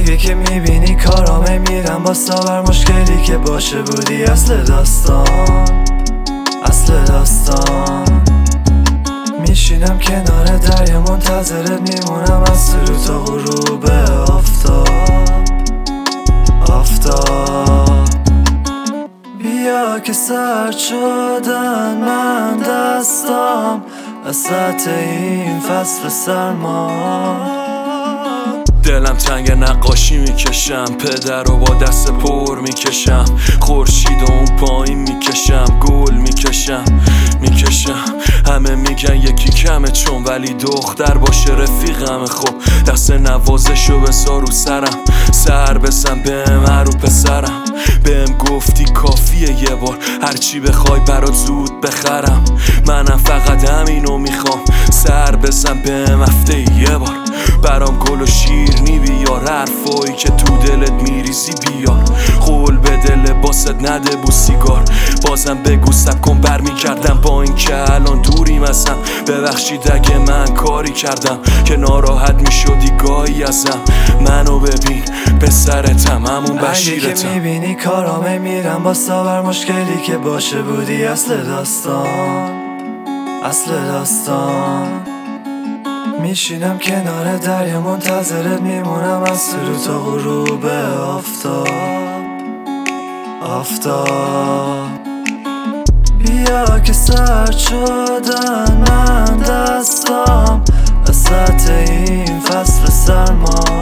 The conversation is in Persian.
اگه که میبینی کارامه میرم با ساور مشکلی که باشه بودی اصل داستان میشینم کنار دریا منتظرت میمونم از طلوع تا غروب آفتاب بیا که سرد شدن من دستام وسط این فصل سرما دلم تنگ نقاشی میکشم پدر رو با دست پر میکشم خورشید و اون پایین میکشم گل میکشم همه میگن یکی کمه چون ولی دختر باشه رفیقمه خب دست نوازشو بسار رو سرم سر بزن بهم رو پسرم بهم گفتی کافیه یه بار هرچی بخوای برات زود بخرم منم فقط همینو میخوام سر بزن بهم هفته یه بار برام گل و شیرنی بیار حرفایی که تو دلت میریزی بیار قول به دل باست نده بو سیگار بازم بگو سب کن برمیگردم با این که الان دوریم ازم ببخشید اگه من کاری کردم که ناراحت میشدی گاهی ازم منو ببین پسرتم همون بشیرتم اگه که میبینی کارامه میرم با ساور مشکلی که باشه بودی اصل داستان میشینم کنار دریا منتظرت میمونم از طلوع تا غروب آفتاب بیا که سرد شدن من دستام وسط این فصل سرما